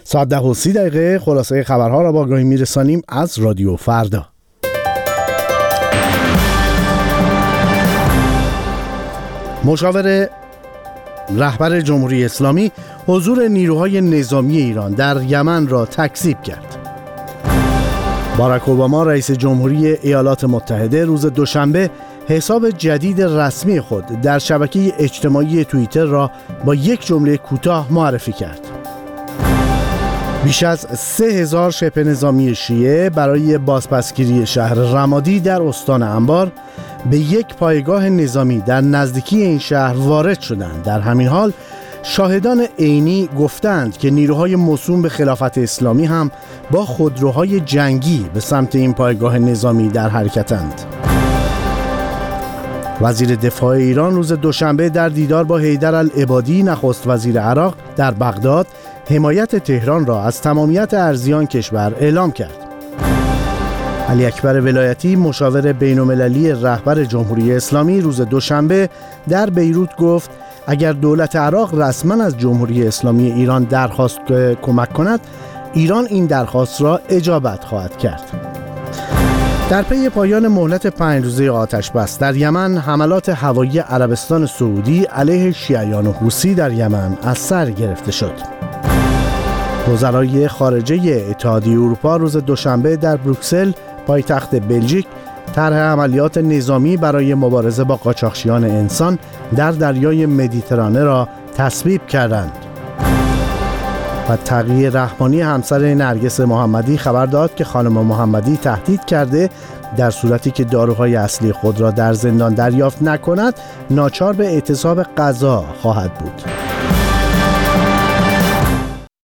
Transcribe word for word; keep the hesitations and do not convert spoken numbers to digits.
ساعت ده و سی دقیقه خلاصه خبرها را با آگاهی میرسانیم از رادیو فردا. مشاور رهبر جمهوری اسلامی حضور نیروهای نظامی ایران در یمن را تکذیب کرد. باراک اوباما رئیس جمهوری ایالات متحده روز دوشنبه حساب جدید رسمی خود در شبکه اجتماعی توییتر را با یک جمله کوتاه معرفی کرد. بیش از سه هزار شبه نظامی شیعه برای بازپسگیری شهر رمادی در استان انبار به یک پایگاه نظامی در نزدیکی این شهر وارد شدند. در همین حال شاهدان عینی گفتند که نیروهای موسوم به خلافت اسلامی هم با خودروهای جنگی به سمت این پایگاه نظامی در حرکتند. وزیر دفاع ایران روز دوشنبه در دیدار با حیدر العبادی نخست وزیر عراق در بغداد حمایت تهران را از تمامیت ارضیان کشور اعلام کرد. علی اکبر ولایتی مشاور بین‌المللی رهبر جمهوری اسلامی روز دوشنبه در بیروت گفت اگر دولت عراق رسما از جمهوری اسلامی ایران درخواست کمک کند، ایران این درخواست را اجابت خواهد کرد. در پی پایان مهلت پنج روزه آتش بس در یمن، حملات هوایی عربستان سعودی علیه شیعیان حوثی در یمن از سر گرفته شد. وزرای خارجه اتحادیه اروپا روز دوشنبه در بروکسل پایتخت بلژیک طرح عملیات نظامی برای مبارزه با قاچاقچیان انسان در دریای مدیترانه را تصویب کردند. و تقی رحمانی همسر نرگس محمدی خبر داد که خانم محمدی تهدید کرده در صورتی که داروهای اصلی خود را در زندان دریافت نکند، ناچار به اعتصاب غذا خواهد بود.